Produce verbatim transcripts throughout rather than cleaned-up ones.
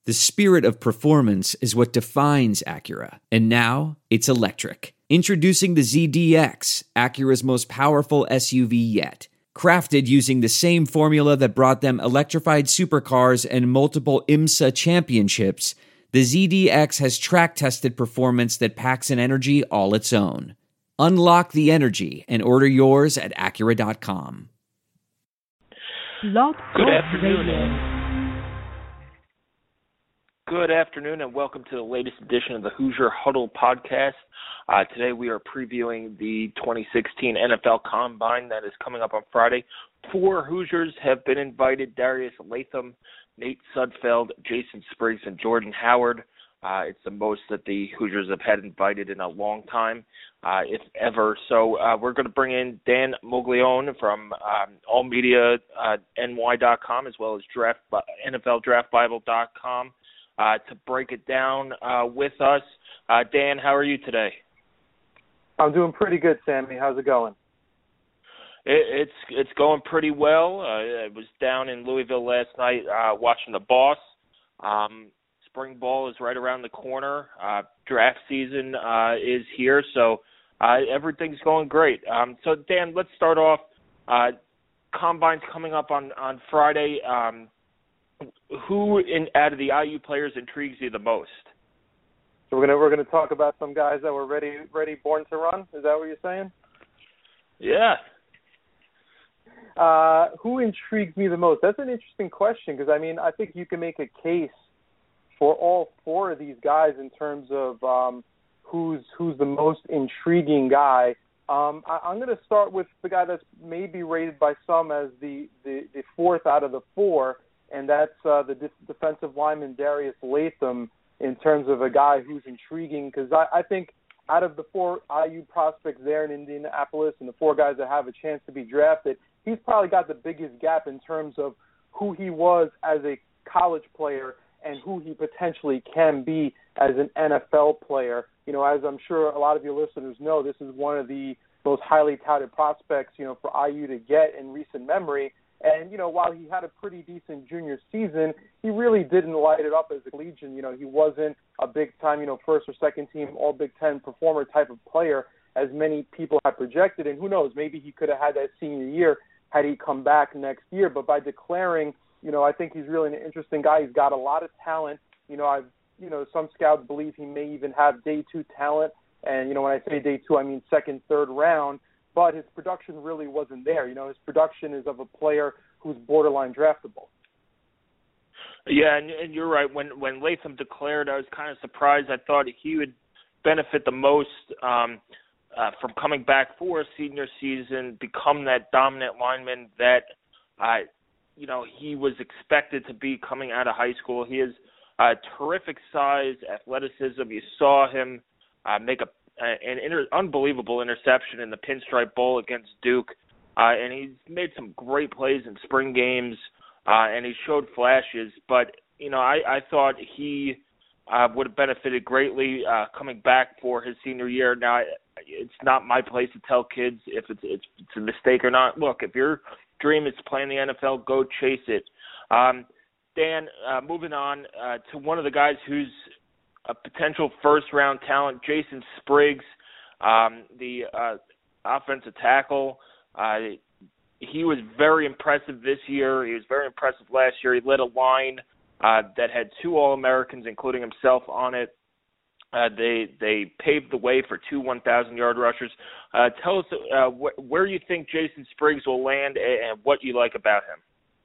The spirit of performance is what defines Acura. And now, it's electric. Introducing the Z D X, Acura's most powerful S U V yet. Crafted using the same formula that brought them electrified supercars and multiple IMSA championships, the Z D X has track-tested performance that packs an energy all its own. Unlock the energy and order yours at Acura dot com. Good afternoon. Good afternoon and welcome to the latest edition of the Hoosier Huddle podcast. Uh, today we are previewing the twenty sixteen N F L Combine that is coming up on Friday. Four Hoosiers have been invited: Darius Latham, Nate Sudfeld, Jason Spriggs, and Jordan Howard. Uh, it's the most that the Hoosiers have had invited in a long time, uh, if ever. So uh, we're going to bring in Dan Moglione from um, all media N Y dot com as well as draft, N F L Draft Bible dot com uh, to break it down uh, with us. Uh, Dan, how are you today? I'm doing pretty good, Sammy. How's it going? It, it's it's going pretty well. Uh, I was down in Louisville last night uh, watching the Boss. Um, spring ball is right around the corner. Uh, draft season uh, is here, so uh, everything's going great. Um, so, Dan, let's start off. Uh, Combine's coming up on, on Friday. Um, who in out of the I U players intrigues you the most? So we're gonna we're gonna talk about some guys that were ready ready born to run. Is that what you're saying? Yeah. Uh, who intrigues me the most? That's an interesting question because I mean I think you can make a case for all four of these guys in terms of um, who's who's the most intriguing guy. Um, I, I'm going to start with the guy that's maybe rated by some as the, the, the fourth out of the four, and that's uh, the def- defensive lineman Darius Latham. In terms of a guy who's intriguing, because I, I think out of the four I U prospects there in Indianapolis and the four guys that have a chance to be drafted, he's probably got the biggest gap in terms of who he was as a college player and who he potentially can be as an N F L player. You know, as I'm sure a lot of your listeners know, this is one of the most highly touted prospects, you know, for I U to get in recent memory. And, you know, while he had a pretty decent junior season, he really didn't light it up as a collegian. You know, he wasn't a big-time, you know, first or second team All-Big Ten performer type of player as many people had projected. And who knows, maybe he could have had that senior year had he come back next year. But by declaring, you know, I think he's really an interesting guy. He's got a lot of talent. You know, I've, you know, some scouts believe he may even have day two talent. And, you know, when I say day two, I mean second, third round. But his production really wasn't there. You know, his production is of a player who's borderline draftable. Yeah, and, and you're right. When when Latham declared, I was kind of surprised. I thought he would benefit the most um, uh, from coming back for a senior season, become that dominant lineman that, uh, you know, he was expected to be coming out of high school. He has uh, terrific size, athleticism. You saw him uh, make a an inter- unbelievable interception in the Pinstripe Bowl against Duke, uh, and he's made some great plays in spring games, uh, and he showed flashes. But, you know, I, I thought he uh, would have benefited greatly uh, coming back for his senior year. Now, it's not my place to tell kids if it's, it's, it's a mistake or not. Look, if your dream is to play in the N F L, go chase it. Um, Dan, uh, moving on uh, to one of the guys who's a potential first-round talent, Jason Spriggs, um, the uh, offensive tackle. Uh, he was very impressive this year. He was very impressive last year. He led a line uh, that had two All-Americans, including himself, on it. Uh, they they paved the way for two one thousand-yard rushers. Uh, tell us uh, wh- where you think Jason Spriggs will land and what you like about him.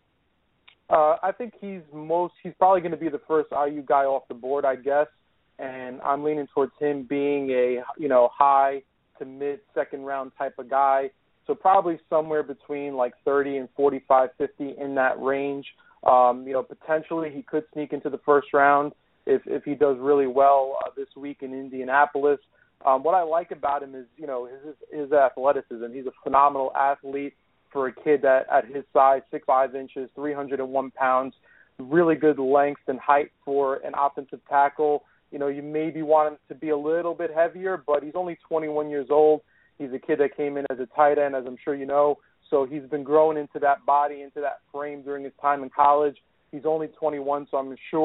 Uh, I think he's most he's probably going to be the first I U guy off the board, I guess. And I'm leaning towards him being a, you know, high to mid second round type of guy. So probably somewhere between like thirty and forty-five, fifty in that range. Um, you know, potentially he could sneak into the first round if, if he does really well uh, this week in Indianapolis. Um, what I like about him is, you know, his, his athleticism. He's a phenomenal athlete for a kid that at his size, six five inches, three hundred one pounds, really good length and height for an offensive tackle. You know, you maybe want him to be a little bit heavier, but he's only twenty-one years old. He's a kid that came in as a tight end, as I'm sure you know. So he's been growing into that body, into that frame during his time in college. He's only twenty-one, so I'm sure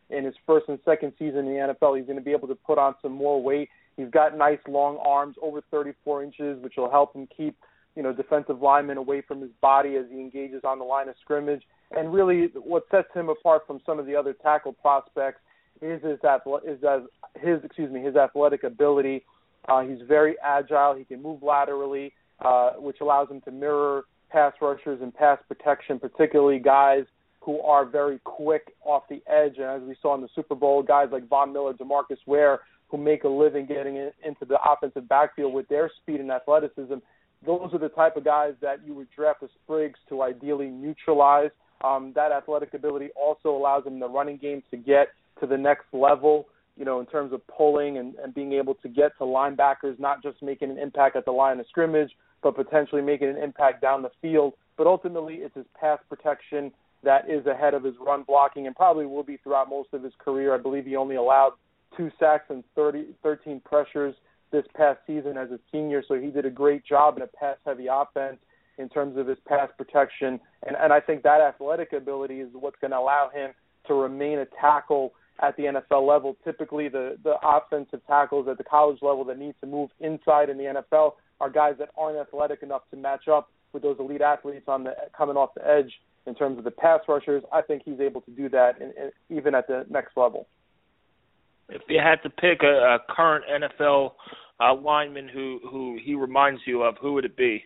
in his first and second season in the N F L. He's going to be able to put on some more weight. He's got nice long arms, over thirty-four inches, which will help him keep, you know, defensive linemen away from his body as he engages on the line of scrimmage. And really what sets him apart from some of the other tackle prospects is his, is his, excuse me, his athletic ability. Uh, he's very agile. He can move laterally, uh, which allows him to mirror pass rushers and pass protection, particularly guys who are very quick off the edge. And as we saw in the Super Bowl, guys like Von Miller, DeMarcus Ware, who make a living getting in, into the offensive backfield with their speed and athleticism. Those are the type of guys that you would draft as Spriggs to ideally neutralize. Um, that athletic ability also allows him in the running game to get to the next level, you know, in terms of pulling and, and being able to get to linebackers, not just making an impact at the line of scrimmage, but potentially making an impact down the field. But ultimately, it's his pass protection that is ahead of his run blocking and probably will be throughout most of his career. I believe he only allowed two sacks and thirty, thirteen pressures this past season as a senior, so he did a great job in a pass-heavy offense in terms of his pass protection. And, and I think that athletic ability is what's going to allow him to remain a tackle at the N F L level. Typically, the, the offensive tackles at the college level that need to move inside in the N F L are guys that aren't athletic enough to match up with those elite athletes on the coming off the edge in terms of the pass rushers. I think he's able to do that in, in, even at the next level. If you had to pick a, a current N F L uh, lineman who, who he reminds you of, who would it be?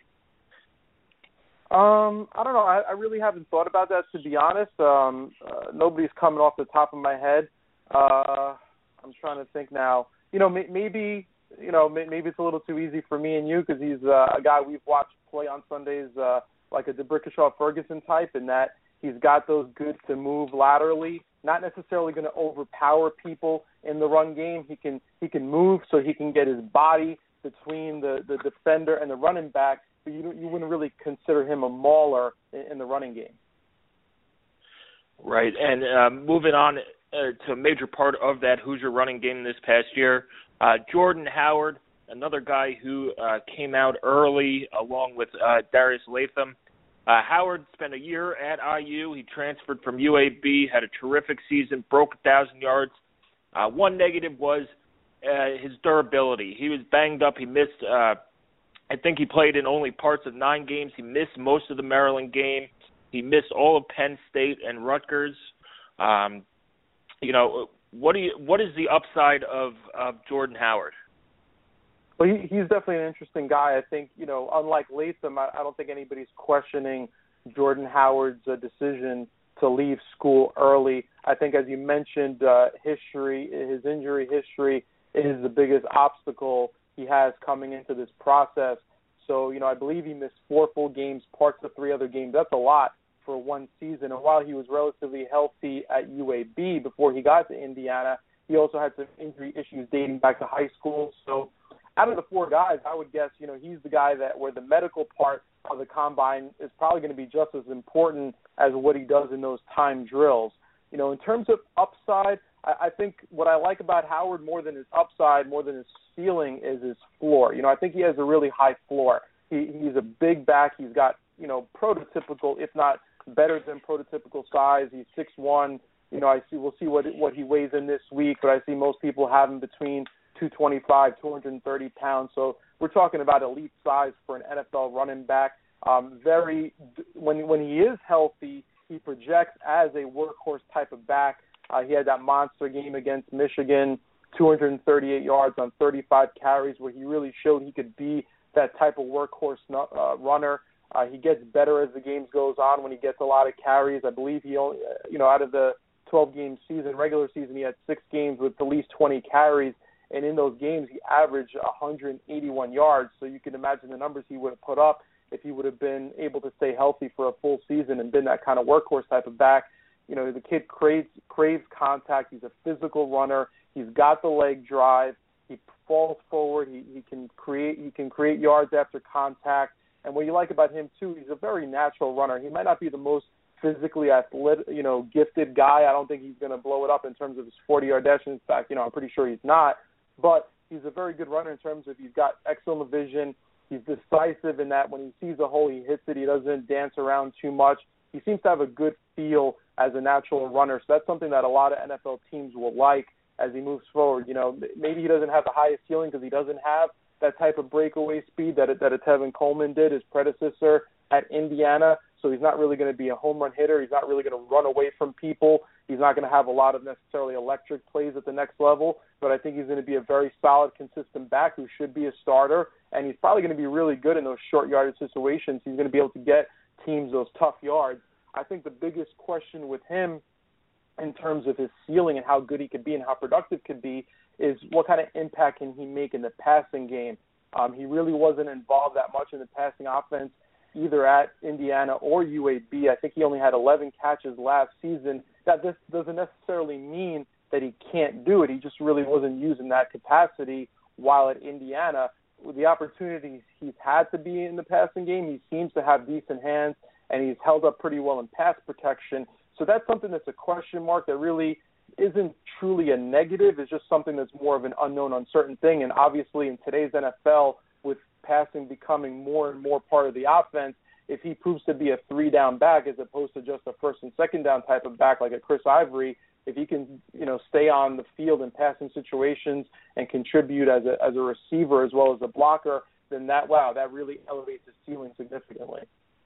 Um, I don't know. I, I really haven't thought about that, to be honest. Um, uh, nobody's coming off the top of my head. Uh, I'm trying to think now. You know, may, maybe you know maybe it's a little too easy for me and you because he's uh, a guy we've watched play on Sundays, uh, like a DeBrickashaw Ferguson type, in that he's got those goods to move laterally. Not necessarily going to overpower people in the run game. He can he can move so he can get his body between the, the defender and the running back, but you you wouldn't really consider him a mauler in, in the running game. Right, and uh, moving on uh, to a major part of that Hoosier running game this past year, uh, Jordan Howard, another guy who uh, came out early along with uh, Darius Latham. Uh, Howard spent a year at I U. He transferred from U A B, had a terrific season, broke one thousand yards. Uh, one negative was uh, his durability. He was banged up. He missed, uh, I think he played in only parts of nine games. He missed most of the Maryland game. He missed all of Penn State and Rutgers. Um, you know, what do you? What is the upside of, of Jordan Howard? Well, he, he's definitely an interesting guy. I think, you know, unlike Latham, I, I don't think anybody's questioning Jordan Howard's uh, decision to leave school early. I think, as you mentioned, uh, history, his injury history is the biggest obstacle he has coming into this process. So, you know, I believe he missed four full games, parts of three other games. That's a lot for one season. And while he was relatively healthy at U A B before he got to Indiana, he also had some injury issues dating back to high school. So, out of the four guys, I would guess, you know, he's the guy that where the medical part of the combine is probably going to be just as important as what he does in those time drills. You know, in terms of upside, I, I think what I like about Howard more than his upside, more than his ceiling, is his floor. You know, I think he has a really high floor. He, he's a big back. He's got, you know, prototypical, if not better than prototypical size. He's six one. You know, I see. We'll see what what he weighs in this week, but I see most people have him between two twenty-five, two thirty pounds. So we're talking about elite size for an N F L running back. Um, very when when he is healthy, he projects as a workhorse type of back. Uh, he had that monster game against Michigan, two thirty-eight yards on thirty-five carries, where he really showed he could be that type of workhorse uh, runner. Uh, he gets better as the games goes on when he gets a lot of carries. I believe he only, uh, you know, out of the twelve-game season, regular season, he had six games with at least twenty carries. And in those games, he averaged one eighty-one yards. So you can imagine the numbers he would have put up if he would have been able to stay healthy for a full season and been that kind of workhorse type of back. You know, the kid craves, craves contact. He's a physical runner. He's got the leg drive. He falls forward. He, he can create he can create yards after contact. And what you like about him, too, he's a very natural runner. He might not be the most physically athletic, you know, gifted guy. I don't think he's going to blow it up in terms of his forty-yard dash. In fact, you know, I'm pretty sure he's not. But he's a very good runner in terms of he's got excellent vision. He's decisive in that when he sees a hole, he hits it. He doesn't dance around too much. he seems to have a good feel as a natural runner. So that's something that a lot of N F L teams will like as he moves forward. You know, maybe he doesn't have the highest ceiling because he doesn't have that type of breakaway speed that, that a Tevin Coleman did, his predecessor at Indiana. So he's not really going to be a home run hitter. He's not really going to run away from people. He's not going to have a lot of necessarily electric plays at the next level, but I think he's going to be a very solid, consistent back who should be a starter, and he's probably going to be really good in those short yardage situations. He's going to be able to get teams those tough yards. I think the biggest question with him in terms of his ceiling and how good he could be and how productive could be is what kind of impact can he make in the passing game. Um, he really wasn't involved that much in the passing offense either at Indiana or U A B. I think he only had eleven catches last season. That this doesn't necessarily mean that he can't do it. He just really wasn't using that capacity while at Indiana. With the opportunities he's had to be in the passing game, he seems to have decent hands, and he's held up pretty well in pass protection. So that's something that's a question mark that really isn't truly a negative. It's just something that's more of an unknown, uncertain thing. And obviously in today's N F L, with passing becoming more and more part of the offense, if he proves to be a three-down back as opposed to just a first and second down type of back like a Chris Ivory, if he can, you know, stay on the field in passing situations and contribute as a as a receiver as well as a blocker, then that wow, that really elevates his ceiling significantly.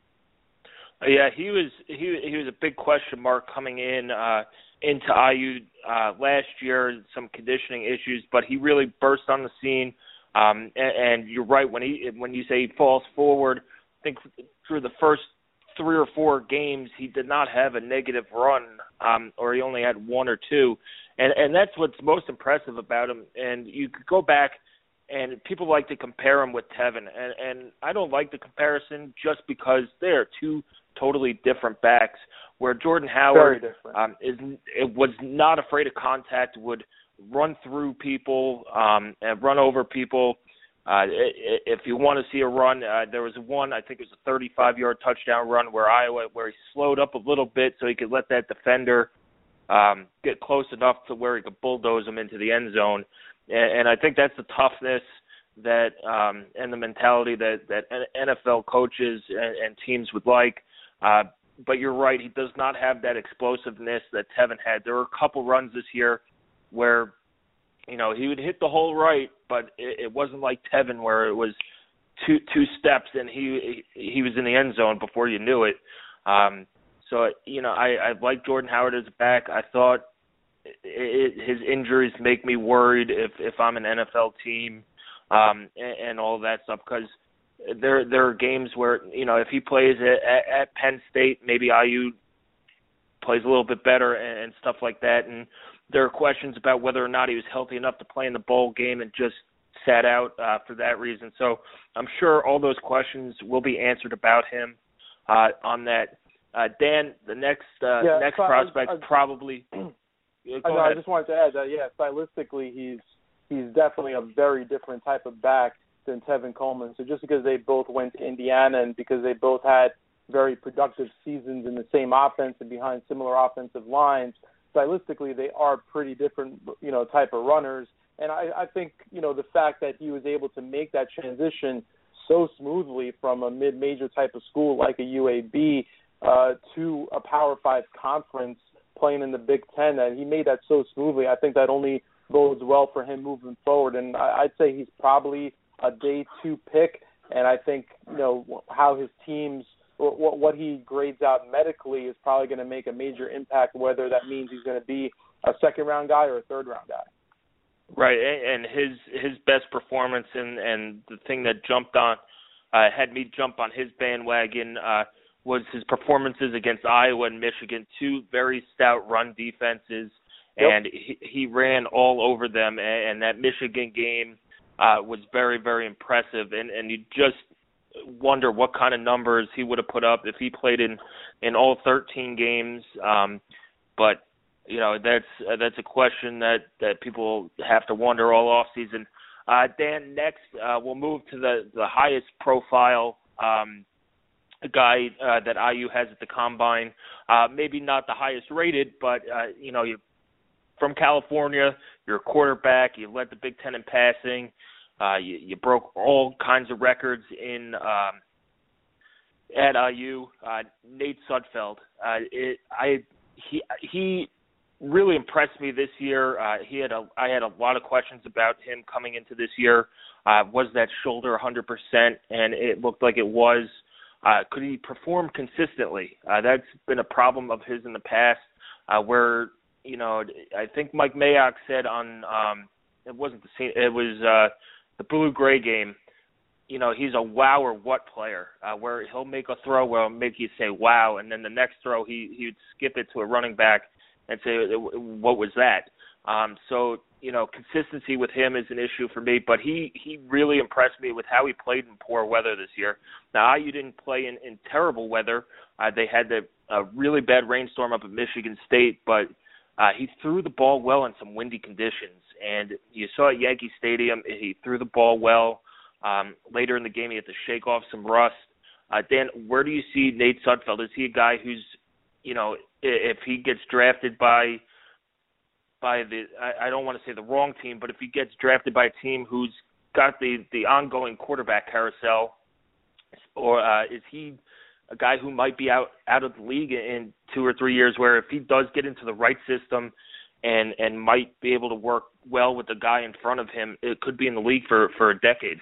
Yeah, he was he he was a big question mark coming in uh, into I U uh, last year, some conditioning issues, but he really burst on the scene. Um, and, and you're right when he when you say he falls forward. I think through the first three or four games, he did not have a negative run, um, or he only had one or two, and and that's what's most impressive about him. And you could go back, and people like to compare him with Tevin, and and I don't like the comparison just because they are two totally different backs. Where Jordan Howard um, is it was not afraid of contact, would run through people um, and run over people. Uh, if you want to see a run, uh, there was one, I think it was a thirty-five-yard touchdown run where Iowa, where he slowed up a little bit so he could let that defender um, get close enough to where he could bulldoze him into the end zone. And, and I think that's the toughness that um, and the mentality that, that N F L coaches and, and teams would like. Uh, but you're right, he does not have that explosiveness that Tevin had. There were a couple runs this year where, you know, he would hit the hole right, but it, it wasn't like Tevin where it was two two steps and he he was in the end zone before you knew it. Um, so, you know, I, I like Jordan Howard as a back. I thought it, it, his injuries make me worried if, if I'm an N F L team um, and, and all of that stuff, because there there are games where, you know, if he plays at, at Penn State, maybe I U plays a little bit better and, and stuff like that, and there are questions about whether or not he was healthy enough to play in the bowl game and just sat out uh, for that reason. So I'm sure all those questions will be answered about him uh, on that. Uh, Dan, the next uh, yeah, next so prospect I, I, probably. I, go know, ahead. I just wanted to add that, yeah, stylistically he's he's definitely a very different type of back than Tevin Coleman. So just because they both went to Indiana and because they both had very productive seasons in the same offense and behind similar offensive lines, stylistically, they are pretty different, you know, type of runners. And I, I think, you know, the fact that he was able to make that transition so smoothly from a mid-major type of school like a U A B uh, to a Power Five conference playing in the Big Ten, that he made that so smoothly, I think that only bodes well for him moving forward. And I, I'd say he's probably a day two pick. And I think, you know, how his teams What, what he grades out medically is probably going to make a major impact, whether that means he's going to be a second-round guy or a third-round guy. Right, and his his best performance and, and the thing that jumped on, uh, had me jump on his bandwagon uh, was his performances against Iowa and Michigan, two very stout run defenses, yep. and he, he ran all over them, and, and that Michigan game uh, was very, very impressive, and, and you just wonder what kind of numbers he would have put up if he played in, in all thirteen games. Um, but, you know, that's uh, that's a question that, that people have to wonder all off season. Uh, Dan, next uh, we'll move to the, the highest profile um, guy uh, that I U has at the Combine. Uh, maybe not the highest rated, but, uh, you know, you from California, you're a quarterback, you led the Big Ten in passing. Uh, you, you broke all kinds of records in um, at I U, uh, Nate Sudfeld. Uh, it, I he he really impressed me this year. Uh, he had a I had a lot of questions about him coming into this year. Uh, was that shoulder one hundred percent? And it looked like it was. Uh, could he perform consistently? Uh, that's been a problem of his in the past, uh, where, you know, I think Mike Mayock said on, um, it wasn't the same, it was uh, the Blue-Gray game, you know, he's a wow or what player, uh, where he'll make a throw where it'll make you say wow, and then the next throw he, he would skip it to a running back and say, what was that? Um, so, you know, consistency with him is an issue for me, but he, he really impressed me with how he played in poor weather this year. Now, I U didn't play in, in terrible weather. Uh, they had the, a really bad rainstorm up at Michigan State, but uh, he threw the ball well in some windy conditions. And you saw at Yankee Stadium, he threw the ball well. Um, later in the game, he had to shake off some rust. Uh, Dan, where do you see Nate Sudfeld? Is he a guy who's, you know, if he gets drafted by – by the, I, I don't want to say the wrong team, but if he gets drafted by a team who's got the, the ongoing quarterback carousel, or uh, is he a guy who might be out, out of the league in two or three years, where if he does get into the right system and, and might be able to work well with the guy in front of him, it could be in the league for, for a decade?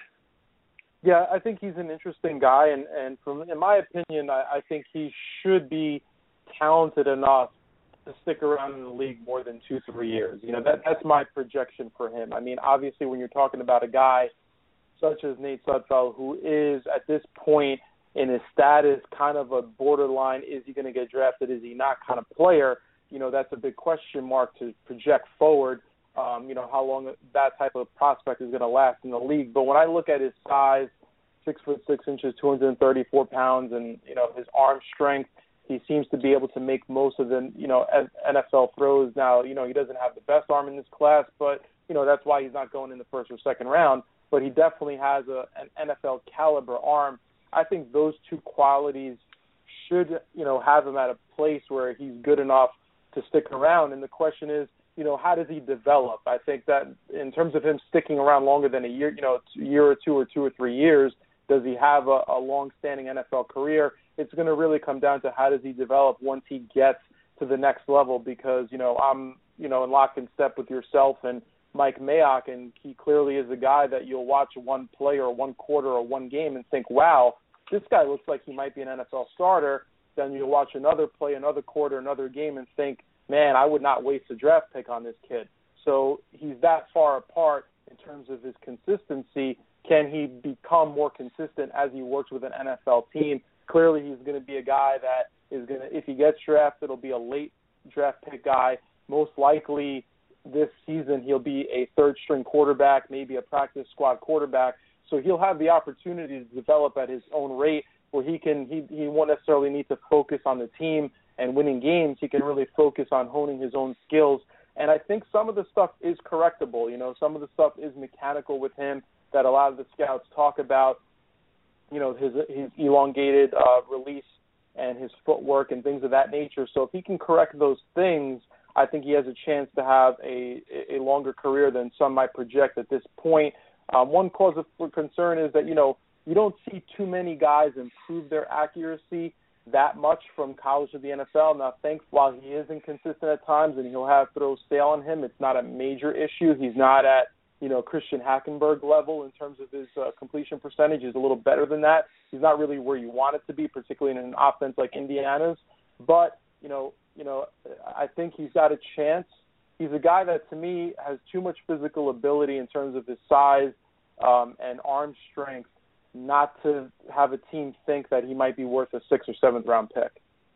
Yeah, I think he's an interesting guy, and, and from in my opinion, I, I think he should be talented enough to stick around in the league more than two, three years. You know, that that's my projection for him. I mean, obviously, when you're talking about a guy such as Nate Sudfeld, who is at this point in his status kind of a borderline, is he going to get drafted, is he not kind of player, you know, that's a big question mark to project forward, um, you know, how long that type of prospect is going to last in the league. But when I look at his size, six foot six inches, two hundred thirty-four pounds, and, you know, his arm strength, he seems to be able to make most of the, you know, N F L throws. Now, you know, he doesn't have the best arm in this class, but, you know, that's why he's not going in the first or second round. But he definitely has a, an N F L caliber arm. I think those two qualities should, you know, have him at a place where he's good enough to stick around. And the question is, you know, how does he develop? I think that in terms of him sticking around longer than a year, you know, a year or two or two or three years, does he have a, a long-standing N F L career? It's going to really come down to how does he develop once he gets to the next level, because, you know, I'm, you know, in lock and step with yourself and Mike Mayock, and he clearly is a guy that you'll watch one play or one quarter or one game and think, wow, this guy looks like he might be an N F L starter. Then you'll watch another play, another quarter, another game and think, man, I would not waste a draft pick on this kid. So he's that far apart in terms of his consistency. Can he become more consistent as he works with an N F L team? Clearly, he's going to be a guy that is going to, if he gets drafted, it'll be a late draft pick guy. Most likely this season he'll be a third-string quarterback, maybe a practice squad quarterback. So he'll have the opportunity to develop at his own rate, where he can he he won't necessarily need to focus on the team and winning games. He can really focus on honing his own skills. And I think some of the stuff is correctable. You know, some of the stuff is mechanical with him that a lot of the scouts talk about. You know, his his elongated uh, release and his footwork and things of that nature. So if he can correct those things, I think he has a chance to have a a longer career than some might project at this point. Um, one cause of concern is that, you know, you don't see too many guys improve their accuracy that much from college to the N F L. Now, thanks, while he is inconsistent at times and he'll have throws stale on him, it's not a major issue. He's not at, you know, Christian Hackenberg level in terms of his uh, completion percentage. He's a little better than that. He's not really where you want it to be, particularly in an offense like Indiana's. But, you know, you know, I think he's got a chance. He's a guy that, to me, has too much physical ability in terms of his size um, and arm strength not to have a team think that he might be worth a sixth or seventh round pick.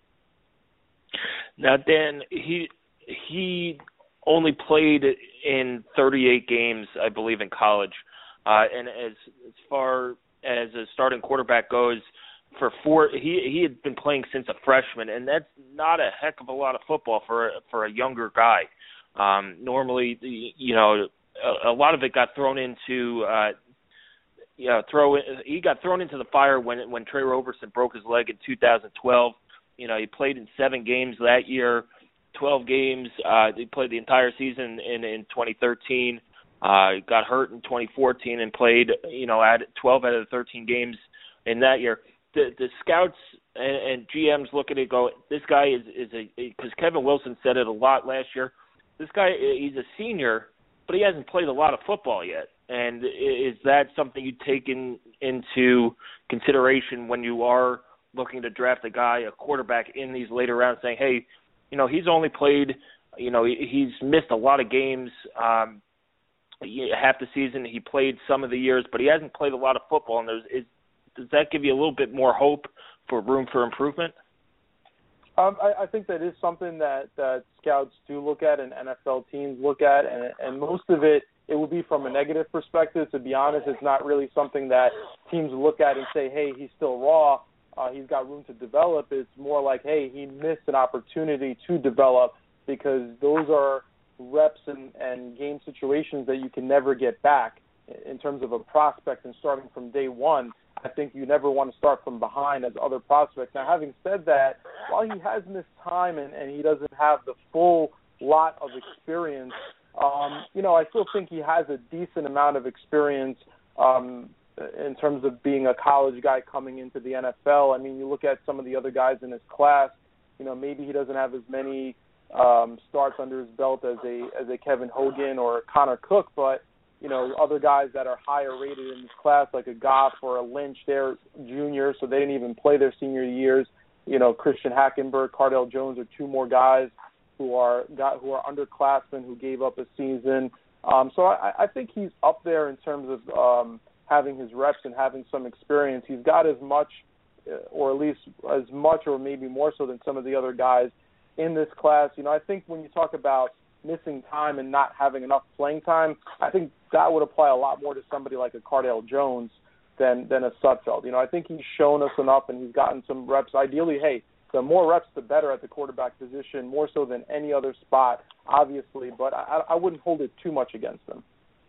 Now, Dan, he he only played in thirty-eight games, I believe, in college. Uh, and as as far as a starting quarterback goes, for four, he he had been playing since a freshman, and that's not a heck of a lot of football for a, for a younger guy. Um, normally, you know, a, a lot of it got thrown into. Uh, You know, throw he got thrown into the fire when when Trey Roberson broke his leg in two thousand twelve. You know, he played in seven games that year, twelve games. Uh, he played the entire season in in twenty thirteen. Uh, he got hurt in twenty fourteen and played, you know, at twelve out of the thirteen games in that year. the, the scouts and, and G Ms look at it and go, this guy is, is a – because Kevin Wilson said it a lot last year. This guy, he's a senior, but he hasn't played a lot of football yet. And is that something you take in, into consideration when you are looking to draft a guy, a quarterback, in these later rounds, saying, hey, you know, he's only played – you know, he's missed a lot of games um, half the season. He played some of the years, but he hasn't played a lot of football. And there's, is, does that give you a little bit more hope for room for improvement? Um, I, I think that is something that, that scouts do look at and N F L teams look at, and, and most of it, it will be from a negative perspective. To be honest, it's not really something that teams look at and say, hey, he's still raw, uh, he's got room to develop. It's more like, hey, he missed an opportunity to develop, because those are reps and, and game situations that you can never get back in terms of a prospect and starting from day one. I think you never want to start from behind as other prospects. Now, having said that, while he has missed time and, and he doesn't have the full lot of experience, um, you know, I still think he has a decent amount of experience um, in terms of being a college guy coming into the N F L. I mean, you look at some of the other guys in his class, you know, maybe he doesn't have as many um, starts under his belt as a as a Kevin Hogan or Connor Cook, but you know, other guys that are higher rated in this class, like a Goff or a Lynch, they're juniors, so they didn't even play their senior years. You know, Christian Hackenberg, Cardale Jones are two more guys who are got, who are underclassmen who gave up a season. Um, so I, I think he's up there in terms of um, having his reps and having some experience. He's got as much, or at least as much, or maybe more so than some of the other guys in this class. You know, I think when you talk about missing time and not having enough playing time, I think that would apply a lot more to somebody like a Cardale Jones than than a Sudfeld. You know, I think he's shown us enough and he's gotten some reps. Ideally, hey, the more reps, the better at the quarterback position, more so than any other spot, obviously, but I, I wouldn't hold it too much against him.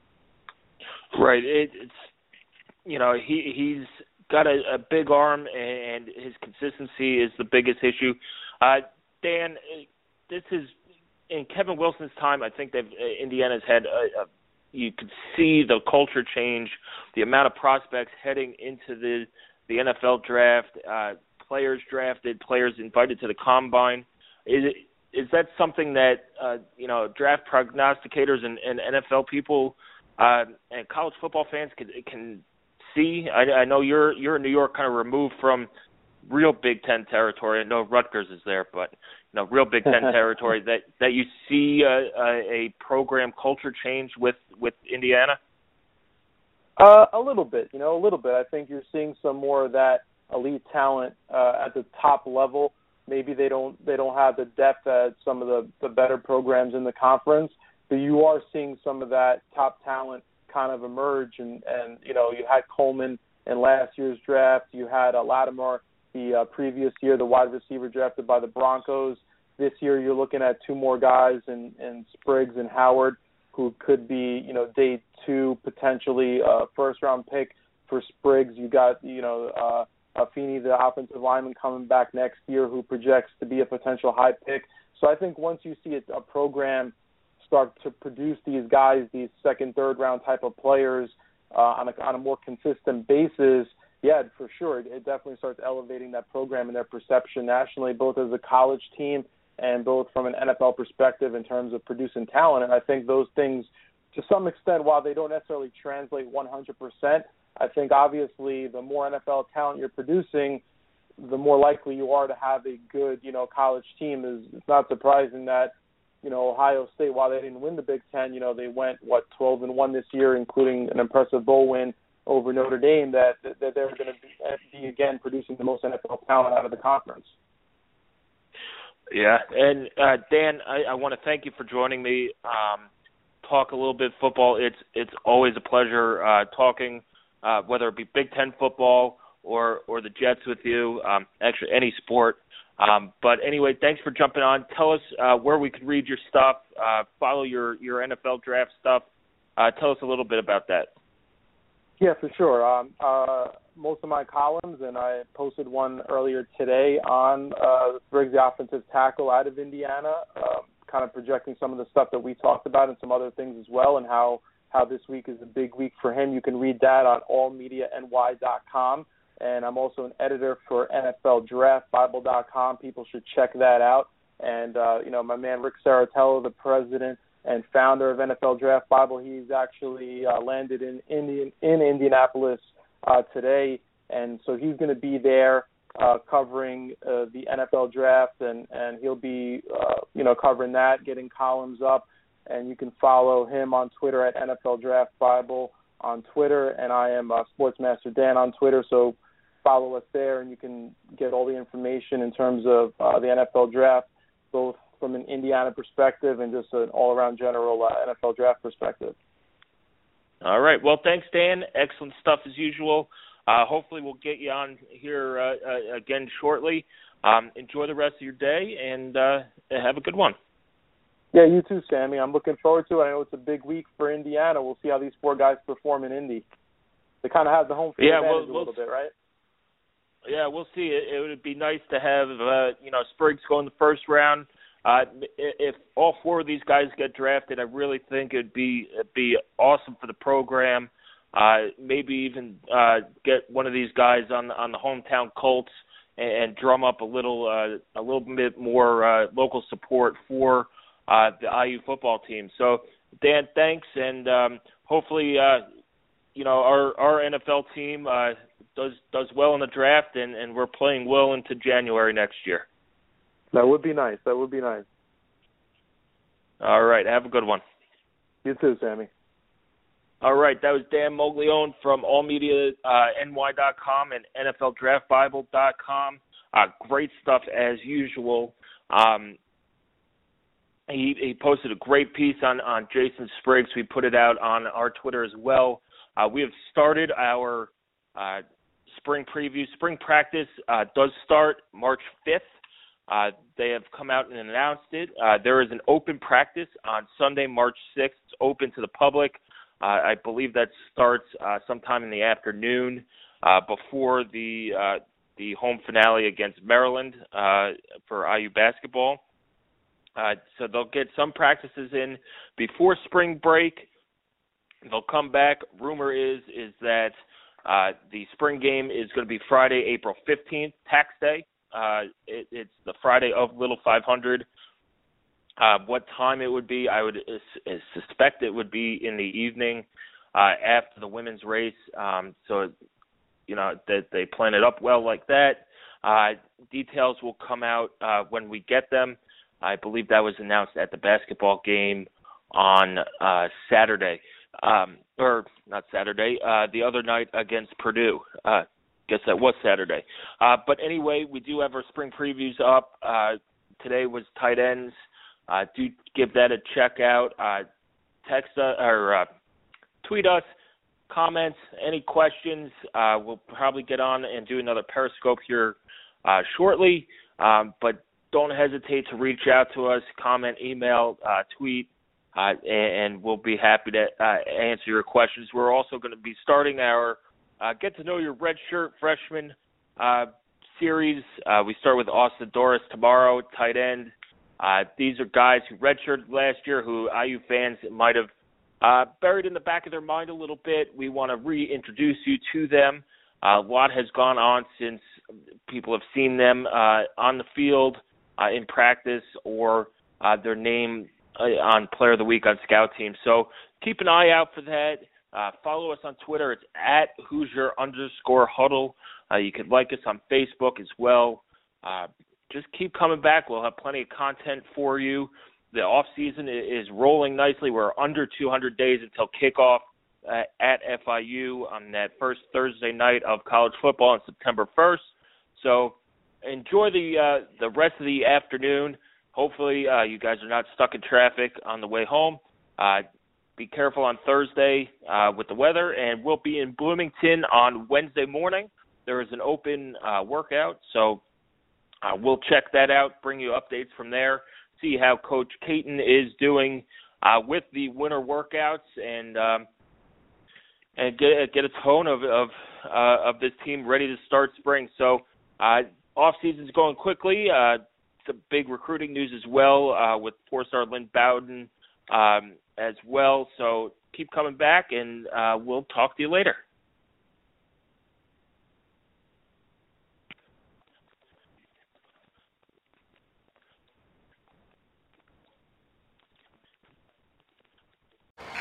Right. It, it's, you know, he, he's got a, a big arm, and his consistency is the biggest issue. Uh, Dan, this is, in Kevin Wilson's time, I think that Indiana's had a, a you could see the culture change, the amount of prospects heading into the the N F L draft, uh, players drafted, players invited to the combine. Is it, is that something that uh, you know draft prognosticators and, and N F L people uh, and college football fans can can see? I, I know you're you're in New York, kind of removed from real Big Ten territory. I know Rutgers is there, but you know, real Big Ten territory. That that you see a, a, a program culture change with with Indiana. Uh, a little bit, you know, a little bit. I think you're seeing some more of that elite talent uh, at the top level. Maybe they don't they don't have the depth at some of the, the better programs in the conference, but you are seeing some of that top talent kind of emerge. And, and you know, you had Coleman in last year's draft. You had uh, Lattimore the uh, previous year, the wide receiver drafted by the Broncos. This year you're looking at two more guys in, in Spriggs and Howard, who could be, you know, day two, potentially a first-round pick for Spriggs. You got, you know, uh, Feeney, the offensive lineman, coming back next year, who projects to be a potential high pick. So I think once you see a, a program start to produce these guys, these second, third-round type of players uh, on, a, on a more consistent basis, yeah, for sure, it, it definitely starts elevating that program and their perception nationally, both as a college team and both from an N F L perspective in terms of producing talent. And I think those things, to some extent, while they don't necessarily translate one hundred percent, I think obviously the more N F L talent you're producing, the more likely you are to have a good, you know, college team. Is It's not surprising that, you know, Ohio State, while they didn't win the Big Ten, you know, they went, what, twelve and one this year, including an impressive bowl win over Notre Dame, that, that they're going to be, again, producing the most N F L talent out of the conference. Yeah, and uh, Dan, I, I want to thank you for joining me. Um, talk a little bit football. It's it's always a pleasure uh, talking, uh, whether it be Big Ten football or or the Jets with you. Um, actually, any sport. Um, but anyway, thanks for jumping on. Tell us uh, where we can read your stuff. Uh, follow your your N F L draft stuff. Uh, tell us a little bit about that. Yeah, for sure. Um, uh, most of my columns, and I posted one earlier today on uh, Spriggs, the offensive tackle out of Indiana, uh, kind of projecting some of the stuff that we talked about and some other things as well, and how, how this week is a big week for him. You can read that on all media N Y dot com. and I'm also an editor for N F L Draft Bible dot com. People should check that out. And, uh, you know, my man Rick Saratello, the president and founder of N F L Draft Bible, he's actually uh, landed in Indian, in Indianapolis uh, today, and so he's going to be there uh, covering uh, the N F L Draft, and, and he'll be, uh, you know, covering that, getting columns up, and you can follow him on Twitter at N F L Draft Bible on Twitter, and I am uh, Sportsmaster Dan on Twitter, so follow us there, and you can get all the information in terms of uh, the N F L Draft, both from an Indiana perspective and just an all-around general uh, N F L Draft perspective. All right. Well, thanks, Dan. Excellent stuff as usual. Uh, hopefully we'll get you on here uh, uh, again shortly. Um, enjoy the rest of your day, and uh, have a good one. Yeah, you too, Sammy. I'm looking forward to it. I know it's a big week for Indiana. We'll see how these four guys perform in Indy. They kind of have the home field yeah, advantage we'll, a we'll, little bit, right? Yeah, we'll see. It, it would be nice to have, uh, you know, Spriggs go in the first round. Uh, if all four of these guys get drafted, I really think it'd be it'd be awesome for the program. Uh, maybe even uh, get one of these guys on the, on the hometown Colts and, and drum up a little uh, a little bit more uh, local support for uh, the I U football team. So, Dan, thanks, and um, hopefully, uh, you know, our our N F L team uh, does does well in the draft, and, and we're playing well into January next year. That would be nice. That would be nice. All right. Have a good one. You too, Sammy. All right. That was Dan Moglione from all media N Y dot com and N F L Draft Bible dot com. Uh, great stuff as usual. Um, he, he posted a great piece on, on Jason Spriggs. We put it out on our Twitter as well. Uh, we have started our uh, spring preview. Spring practice uh, does start March fifth. Uh, they have come out and announced it. Uh, there is an open practice on Sunday, March sixth. It's open to the public. Uh, I believe that starts uh, sometime in the afternoon uh, before the uh, the home finale against Maryland uh, for I U basketball. Uh, so they'll get some practices in before spring break. They'll come back. Rumor is is that uh, the spring game is going to be Friday, April fifteenth, Tax Day. Uh, it, it's the Friday of Little five hundred. Uh, what time it would be, I would uh, suspect it would be in the evening uh, after the women's race. Um, so, you know, that they plan it up well like that. Uh, details will come out uh, when we get them. I believe that was announced at the basketball game on uh, Saturday. Um, or not Saturday, uh, the other night against Purdue. Uh Guess that was Saturday. Uh, but anyway, we do have our spring previews up. Uh, today was tight ends. Uh, do give that a check out. Uh, text us, or uh, tweet us, comments, any questions. Uh, we'll probably get on and do another Periscope here uh, shortly. Um, but don't hesitate to reach out to us, comment, email, uh, tweet, uh, and, and we'll be happy to uh, answer your questions. We're also going to be starting our Uh, get to know your redshirt freshman uh, series. Uh, we start with Austin Doris tomorrow, tight end. Uh, these are guys who redshirted last year who I U fans might have uh, buried in the back of their mind a little bit. We want to reintroduce you to them. Uh, a lot has gone on since people have seen them uh, on the field, uh, in practice, or uh, their name uh, on Player of the Week on Scout Team. So keep an eye out for that. Uh, follow us on Twitter. It's at Hoosier underscore huddle. Uh, you can like us on Facebook as well. Uh, just keep coming back. We'll have plenty of content for you. The off season is rolling nicely. We're under two hundred days until kickoff uh, at F I U on that first Thursday night of college football on September first. So enjoy the uh, the rest of the afternoon. Hopefully uh, you guys are not stuck in traffic on the way home. Uh, Be careful on Thursday uh, with the weather, and we'll be in Bloomington on Wednesday morning. There is an open uh, workout, so uh, we'll check that out, bring you updates from there, see how Coach Caton is doing uh, with the winter workouts, and um, and get get a tone of of, uh, of this team ready to start spring. So uh, off season's going quickly. Uh, some big recruiting news as well uh, with four-star Lynn Bowden. Um, as well. So keep coming back, and uh, we'll talk to you later.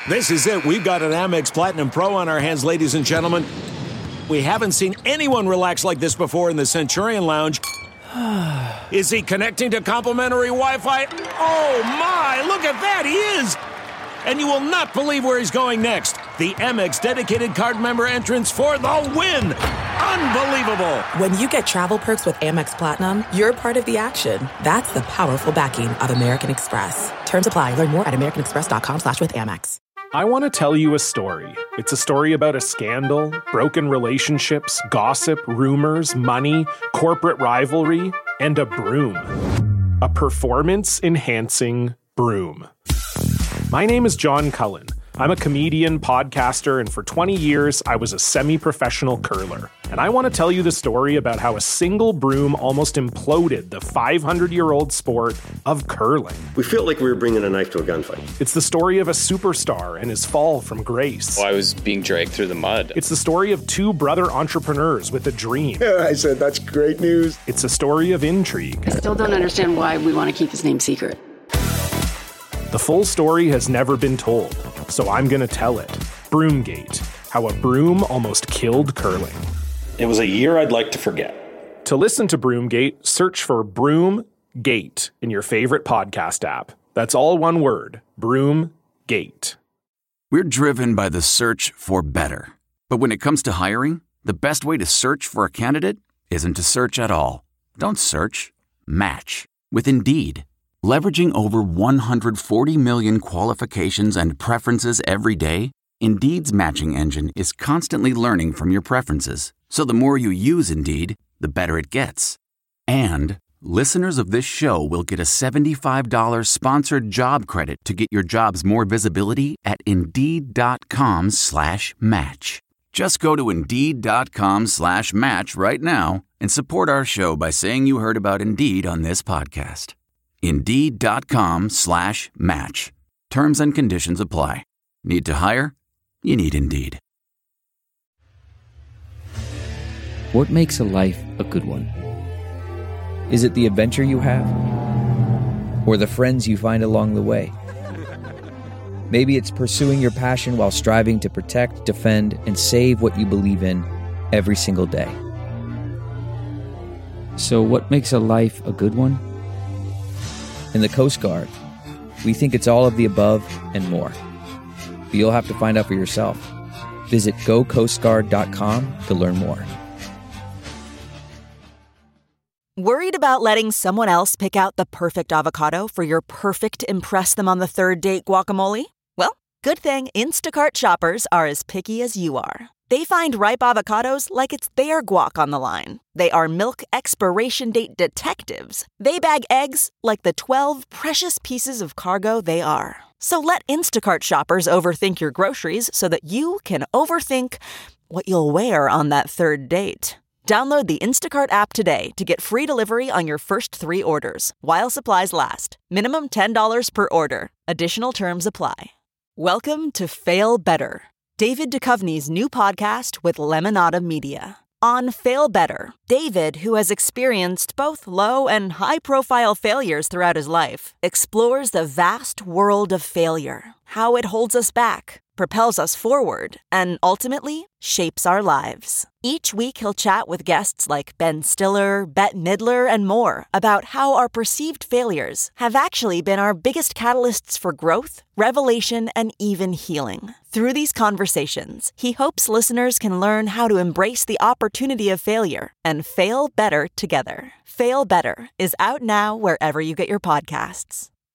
This is it. We've got an Amex Platinum Pro on our hands, ladies and gentlemen. We haven't seen anyone relax like this before in the Centurion Lounge. Is he connecting to complimentary Wi-Fi? Oh, my. Look at that. He is. And you will not believe where he's going next. The Amex dedicated card member entrance for the win. Unbelievable. When you get travel perks with Amex Platinum, you're part of the action. That's the powerful backing of American Express. Terms apply. Learn more at americanexpress.com slash with Amex. I want to tell you a story. It's a story about a scandal, broken relationships, gossip, rumors, money, corporate rivalry, and a broom. A performance-enhancing broom. My name is John Cullen. I'm a comedian, podcaster, and for twenty years, I was a semi-professional curler. And I want to tell you the story about how a single broom almost imploded the five hundred year old sport of curling. We felt like we were bringing a knife to a gunfight. It's the story of a superstar and his fall from grace. Well, I was being dragged through the mud. It's the story of two brother entrepreneurs with a dream. I said, that's great news. It's a story of intrigue. I still don't understand why we want to keep his name secret. The full story has never been told, so I'm going to tell it. Broomgate, how a broom almost killed curling. It was a year I'd like to forget. To listen to Broomgate, search for Broomgate in your favorite podcast app. That's all one word, Broomgate. We're driven by the search for better. But when it comes to hiring, the best way to search for a candidate isn't to search at all. Don't search, match with Indeed. Leveraging over one hundred forty million qualifications and preferences every day, Indeed's matching engine is constantly learning from your preferences. So the more you use Indeed, the better it gets. And listeners of this show will get a seventy-five dollars sponsored job credit to get your jobs more visibility at Indeed.com slash match. Just go to Indeed.com slash match right now and support our show by saying you heard about Indeed on this podcast. Indeed.com slash match. Terms and conditions apply. Need to hire? You need Indeed. What makes a life a good one? Is it the adventure you have? Or the friends you find along the way? Maybe it's pursuing your passion while striving to protect, defend, and save what you believe in every single day. So what makes a life a good one? In the Coast Guard, we think it's all of the above and more. But you'll have to find out for yourself. Visit go coast guard dot com to learn more. Worried about letting someone else pick out the perfect avocado for your perfect impress them on the third date guacamole? Well, good thing Instacart shoppers are as picky as you are. They find ripe avocados like it's their guac on the line. They are milk expiration date detectives. They bag eggs like the twelve precious pieces of cargo they are. So let Instacart shoppers overthink your groceries so that you can overthink what you'll wear on that third date. Download the Instacart app today to get free delivery on your first three orders, while supplies last. Minimum ten dollars per order. Additional terms apply. Welcome to Fail Better, David Duchovny's new podcast with Lemonada Media. On Fail Better, David, who has experienced both low and high-profile failures throughout his life, explores the vast world of failure, how it holds us back, propels us forward, and ultimately shapes our lives. Each week he'll chat with guests like Ben Stiller, Bette Midler, and more about how our perceived failures have actually been our biggest catalysts for growth, revelation, and even healing. Through these conversations, he hopes listeners can learn how to embrace the opportunity of failure and fail better together. Fail Better is out now wherever you get your podcasts.